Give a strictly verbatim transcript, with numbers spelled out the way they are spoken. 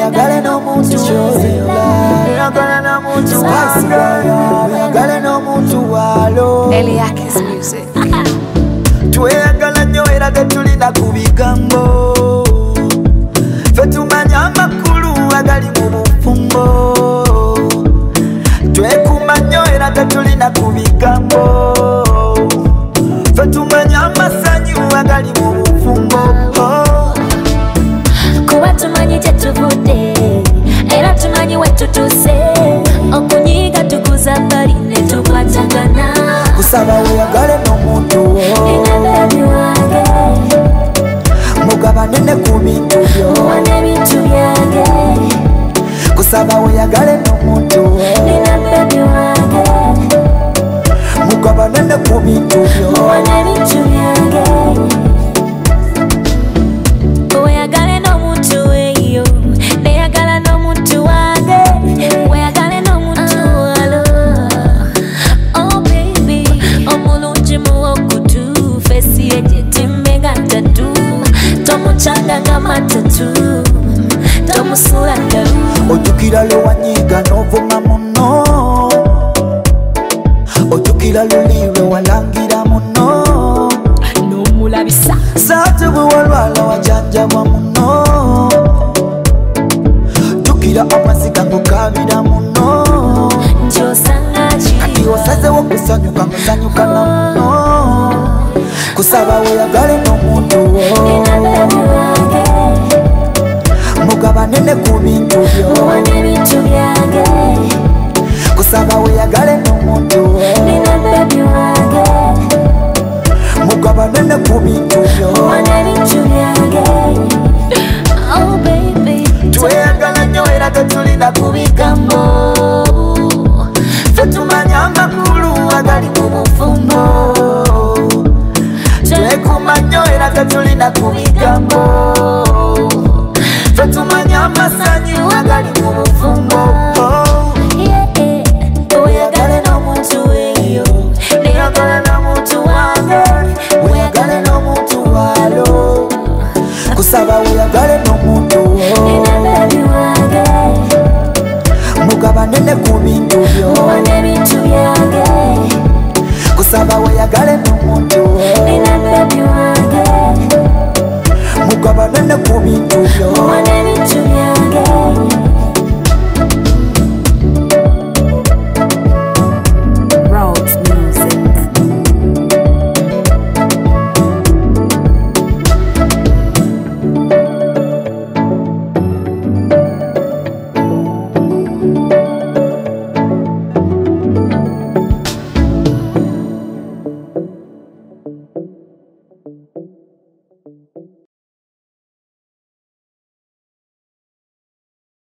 oyagale n'omuntu ky'oyagala oyagala n'omuntu wange oyagale n'omuntu walo Eliakis Music. tweyagala nnyo era tetulina ku bigambo ffe tumanya amakulu agali mu bufumbo twekuuma nnyo era tetulina ku bigambo ffe tumanya amasanyu agali mu bufumbo kuba tumanyi gyetuvudde era tumanyi wetutuuse okunyiiga tukuza mbali ne tukwatagana kusaba weyagale n'omuntu enabebi wange mugabane ne ku bintu byo muwane ebintu byange kusaba weyagale n'omuntu enabebi wange mugabane ne ku bintu byo muwane ebintu byange weyagale n'omuntu eyo neyagala n'omuntu wange weyagale n'omuntu walo oh baby omulungi muwokutu fesi ye gyetimbe nga ntatu tomucanga nga matatu tomusula ndalu ojjukira lwe wanyiiga n'ovuma muno ojjukira luli lwe walangira muno n'omulabisa saate bwe walwala wajanjabwa muno jjukira amaziga ng'okaabira muno nkyosanga kati kiriwa osazewo kusanyuka ng'osanyuka na muno kusaba weyagale n'omuntu enabebi wange mugabane ne ku bintu byo muwane ebintu byange kusaba weyagale n'omuntu enabebi wange mugabane ne ku bintu byo muwane ebintu byange oh baby tweyagala nnyo era tetulina ku bigambo ffe tumanya amakulu agali mu bufumbo twekuuma nnyo era tetulina ku bigambo ffe tumanya amasanyu agali mu bufumbo oyagale n'omuntu eyo oyagala n'omuntu wange oyagale n'omuntu walo kusaba oyagale n'omuntu enabebi wange mugabane ne ku bintu byo muwane ebintu byange kusaba oyagale n'omuntu enabebi wange mugabane ne ku bintu byo muwane